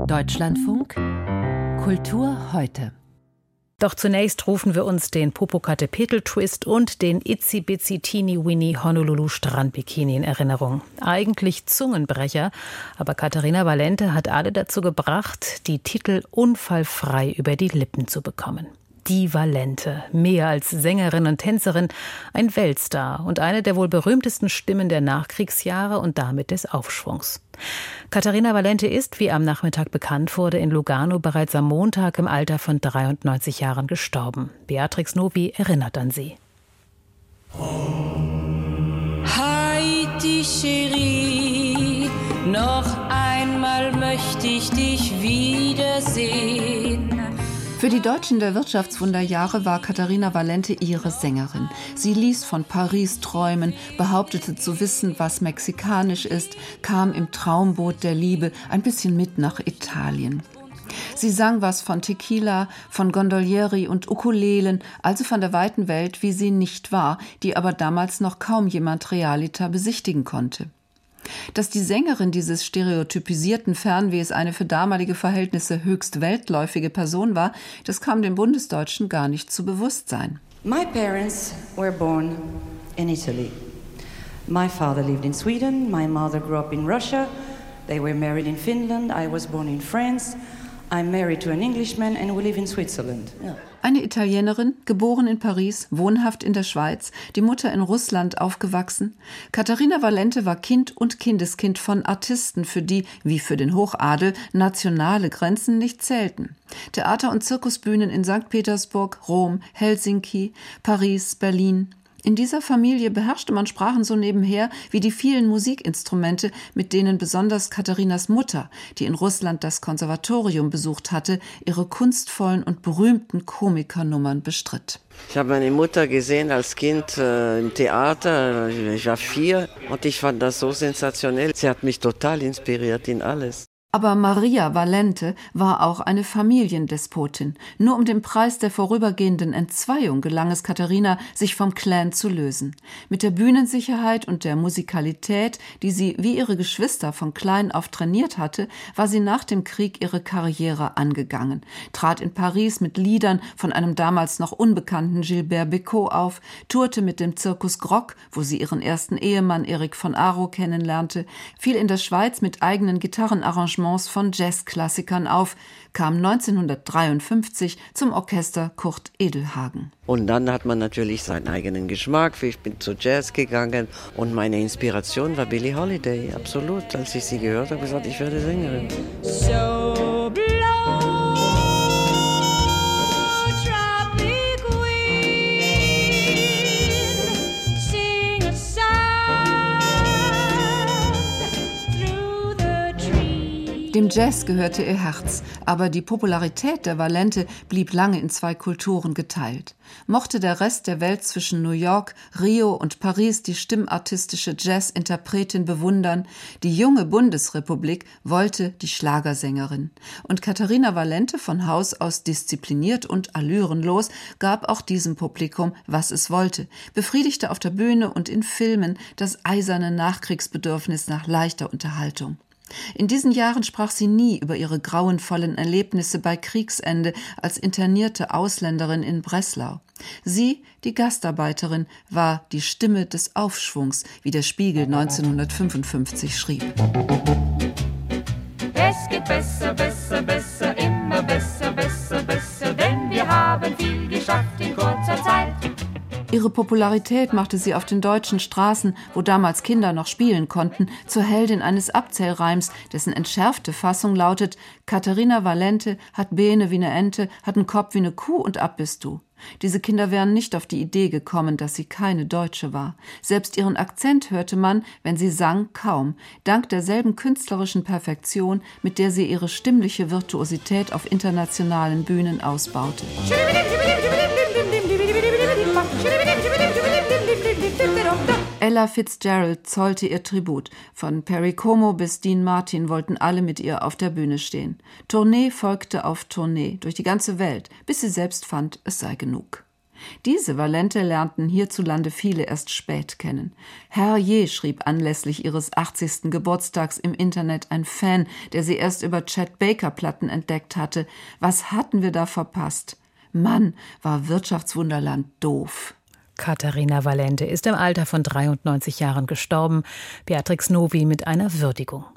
Deutschlandfunk Kultur heute. Doch zunächst rufen wir uns den Popocatépetl-Twist und den Itsy Bitsy Teeny Weeny Honolulu Strandbikini in Erinnerung. Eigentlich Zungenbrecher, aber Catarina Valente hat alle dazu gebracht, die Titel unfallfrei über die Lippen zu bekommen. Die Valente, mehr als Sängerin und Tänzerin, ein Weltstar und eine der wohl berühmtesten Stimmen der Nachkriegsjahre und damit des Aufschwungs. Catarina Valente ist, wie am Nachmittag bekannt wurde, in Lugano bereits am Montag im Alter von 93 Jahren gestorben. Beatrix Novi erinnert an sie. Heidi Cherie, noch einmal möchte ich dich wiedersehen. Für die Deutschen der Wirtschaftswunderjahre war Catarina Valente ihre Sängerin. Sie ließ von Paris träumen, behauptete zu wissen, was mexikanisch ist, kam im Traumboot der Liebe ein bisschen mit nach Italien. Sie sang was von Tequila, von Gondolieri und Ukulelen, also von der weiten Welt, wie sie nicht war, die aber damals noch kaum jemand realiter besichtigen konnte. Dass die Sängerin dieses stereotypisierten Fernwehs eine für damalige Verhältnisse höchst weltläufige Person war, das kam den Bundesdeutschen gar nicht zu Bewusstsein. My parents were born in Italy. My father lived in Sweden, my mother grew up in Russia. They were married in Finland, I was born in France. I'm married to an Englishman and we live in Switzerland. Yeah. Eine Italienerin, geboren in Paris, wohnhaft in der Schweiz, die Mutter in Russland aufgewachsen. Catarina Valente war Kind und Kindeskind von Artisten, für die, wie für den Hochadel, nationale Grenzen nicht zählten. Theater- und Zirkusbühnen in St. Petersburg, Rom, Helsinki, Paris, Berlin. In dieser Familie beherrschte man Sprachen so nebenher wie die vielen Musikinstrumente, mit denen besonders Katharinas Mutter, die in Russland das Konservatorium besucht hatte, ihre kunstvollen und berühmten Komikernummern bestritt. Ich habe meine Mutter gesehen als Kind im Theater, ich war 4 und ich fand das so sensationell. Sie hat mich total inspiriert in alles. Aber Maria Valente war auch eine Familiendespotin. Nur um den Preis der vorübergehenden Entzweiung gelang es Catarina, sich vom Clan zu lösen. Mit der Bühnensicherheit und der Musikalität, die sie wie ihre Geschwister von klein auf trainiert hatte, war sie nach dem Krieg ihre Karriere angegangen, trat in Paris mit Liedern von einem damals noch unbekannten Gilbert Bécaud auf, tourte mit dem Zirkus Grock, wo sie ihren ersten Ehemann Erik von Aro kennenlernte, fiel in der Schweiz mit eigenen Gitarrenarrangements von Jazzklassikern auf, kam 1953 zum Orchester Kurt Edelhagen. Und dann hat man natürlich seinen eigenen Geschmack. Ich bin zu Jazz gegangen und meine Inspiration war Billie Holiday, absolut. Als ich sie gehört habe, gesagt, ich werde Sängerin. So blow, tropic wind, sing a song through the trees. Dem Jazz gehörte ihr Herz, aber die Popularität der Valente blieb lange in zwei Kulturen geteilt. Mochte der Rest der Welt zwischen New York, Rio und Paris die stimmartistische Jazz-Interpretin bewundern, die junge Bundesrepublik wollte die Schlagersängerin. Und Catarina Valente, von Haus aus diszipliniert und allürenlos, gab auch diesem Publikum, was es wollte, befriedigte auf der Bühne und in Filmen das eiserne Nachkriegsbedürfnis nach leichter Unterhaltung. In diesen Jahren sprach sie nie über ihre grauenvollen Erlebnisse bei Kriegsende als internierte Ausländerin in Breslau. Sie, die Gastarbeiterin, war die Stimme des Aufschwungs, wie der Spiegel 1955 schrieb. Es geht besser, besser, besser, immer besser, besser, besser, denn wir haben viel geschafft in kurzer Zeit. Ihre Popularität machte sie auf den deutschen Straßen, wo damals Kinder noch spielen konnten, zur Heldin eines Abzählreims, dessen entschärfte Fassung lautet: Catarina Valente hat Beine wie ne Ente, hat einen Kopf wie ne Kuh und ab bist du. Diese Kinder wären nicht auf die Idee gekommen, dass sie keine Deutsche war. Selbst ihren Akzent hörte man, wenn sie sang, kaum, dank derselben künstlerischen Perfektion, mit der sie ihre stimmliche Virtuosität auf internationalen Bühnen ausbaute. Ella Fitzgerald zollte ihr Tribut. Von Perry Como bis Dean Martin wollten alle mit ihr auf der Bühne stehen. Tournee folgte auf Tournee durch die ganze Welt, bis sie selbst fand, es sei genug. Diese Valente lernten hierzulande viele erst spät kennen. Herrje schrieb anlässlich ihres 80. Geburtstags im Internet ein Fan, der sie erst über Chet Baker-Platten entdeckt hatte. Was hatten wir da verpasst? Mann, war Wirtschaftswunderland doof. Katharina Valente ist im Alter von 93 Jahren gestorben. Beatrix Novi mit einer Würdigung.